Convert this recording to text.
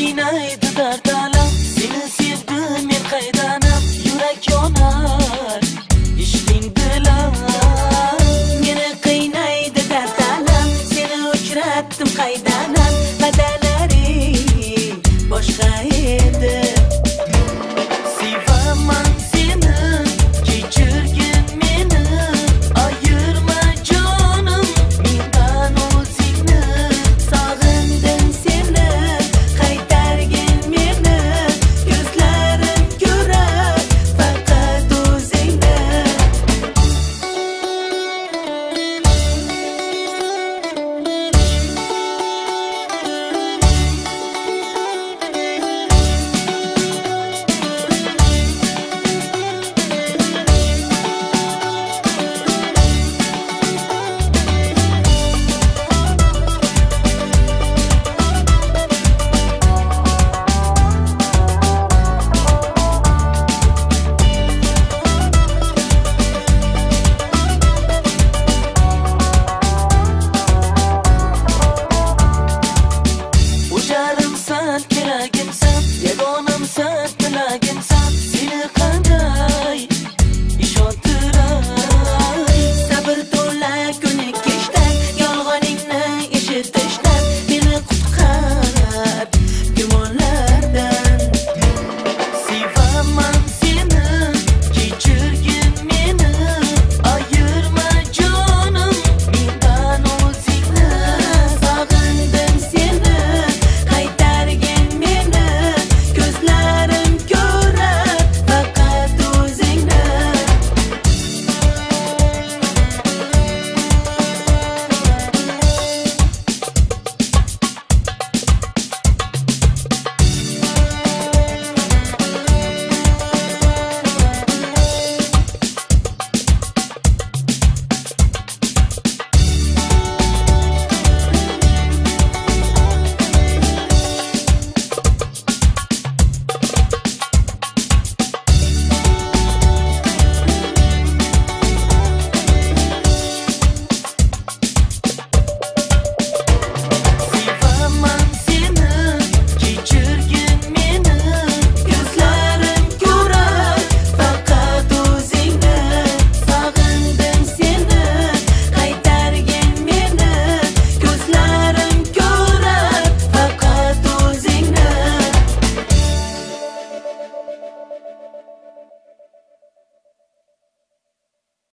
qiynaydi dard alam. Seni sevdim men qaydanam, yurak yonar ishqing bilan. Meni qiynaydi dard alam, seni uchratdim qaydanam, badalaring boshqa edi. Sevaman seni, kechirgin meni, ayirma jonim mendan o'zingni. Sog'indim seni, qaytargin meni, ko'zlarim ko'rar faqat o'zingni. O'sharimsan, keragimsan